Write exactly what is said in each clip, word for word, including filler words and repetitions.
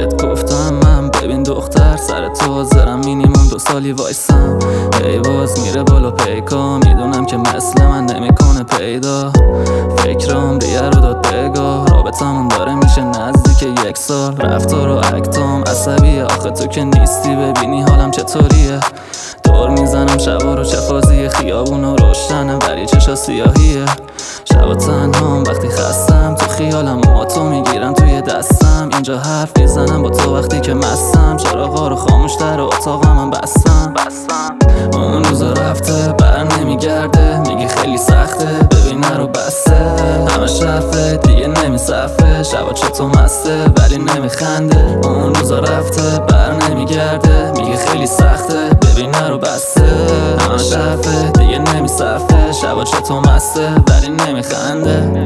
بهت گفتم من ببین دختر سر تو زرم مینیموم دو سالی وایسم. ای باز میره بالا پیکا میدونم که مثل من نمیکنه پیدا. فکرام دیگه رو داد بگاه رابطمون داره میشه نزدیک یک سال. رفتار و اکتام عصبیه آخه تو که نیستی ببینی حالم چطوریه. دور میزنم شبا رو چه فازیه خیابون و روشنم ولی چشا سیاهیه. شبا تنهام وقتی خستم تو خیالم موهاتو میگیرم توی دستم. اینجا حرف میزنم با تو وقتی که مستم. چراغا رو خاموش در اتاقم من بستم بستم اون روزا رفته بر نمیگرده میگی خیلی سخته ببین نرو بسته. همه شرفه دیگه نمیصفه شبا چطور مسته ولی نمیخنده. اون روزا رفته بر نمیگرده میگی خیلی سخته ببین نرو بسته. همه شرفه دیگه نمیصفه شبا چطور مسته ولی نمیخنده.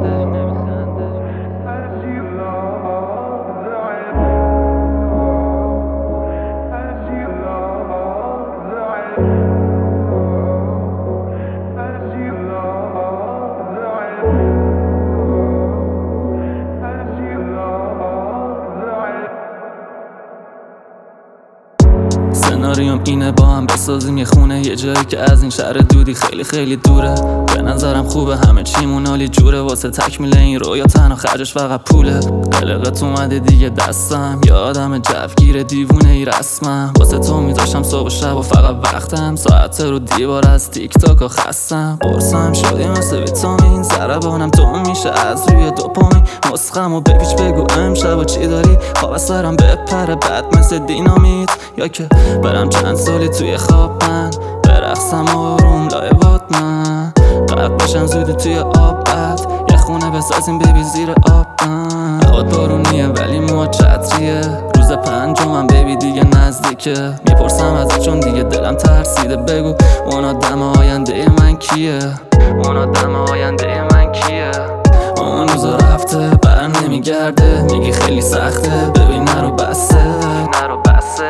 سناریوم اینه با هم بسازیم یه خونه یه جایی که از این شهر دودی خیلی خیلی دوره. به نظرم خوبه همه چیمون عالی جوره واسه تکمیل این رویا تنها خرجش فقط پوله. قلقت اومده دیگه دستم یه آدم جوگیر دیوونه ای رسمم. واسه تو میذاشم صبح و شب و فقط وقتم ساعت رو دیوار از تیک تاک و خستم. قرصم شدی مثل ویتامین ضربانم تو میشه از روی دوپامین. مسخم و بپیچ بگو امشب و چی داری خواب سرم بپره بد مثل دینامیت. یا که برم چند سالی توی خواب من برقصم آروم لای باد من قد باشم زودی توی آب بد یه خونه بسازیم ببی زیر آب من. هوات بارونیه ولی موها چتریه روز پنجمم ببی دیگه نزدیکه. میپرسم ازت چون دیگه دلم ترسیده بگو اون آدم آینده من کیه. اون آدم آینده من کیه. اون روزا رفته بر نمیگرده میگی خیلی سخته ببین نرو بسته نرو بسته.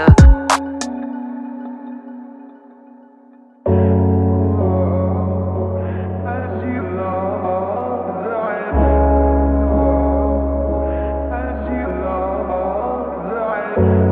Thank you.